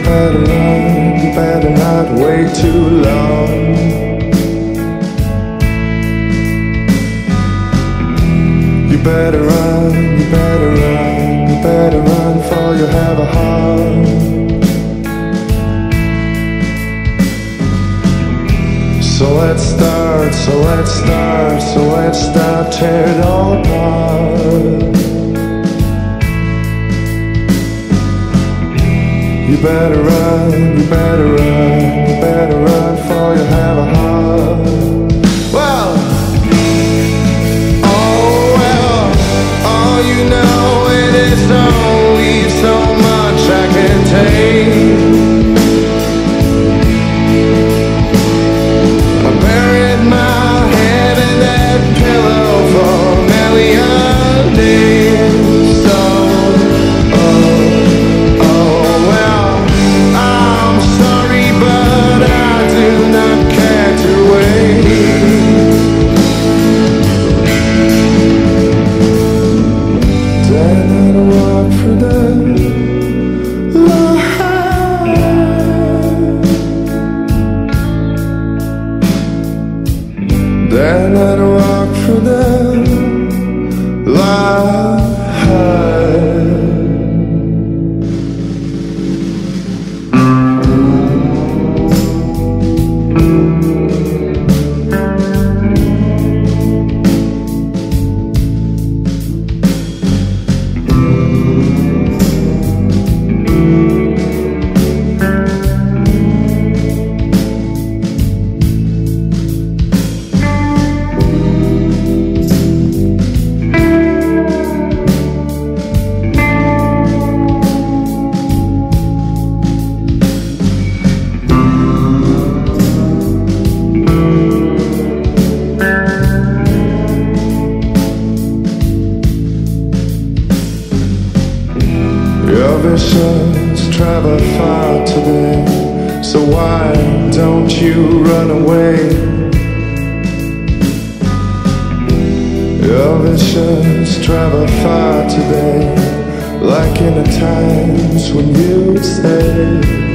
better run, you better not wait too long. You better run, you better run, you better run, for you have a heart. So let's start, so let's start, so let's start, tear it all apart. You better run, you better run, you better run, for you have a heart. Well, oh well, all you know, it is only so much I can take. I buried my head in that pillow for a million days. So, oh well, I'm sorry, but I do not care to wait. Then I'd walk through the light. Then I'd walk through the light. Your visions travel far today, so why don't you run away? Your visions travel far today, like in the times when you say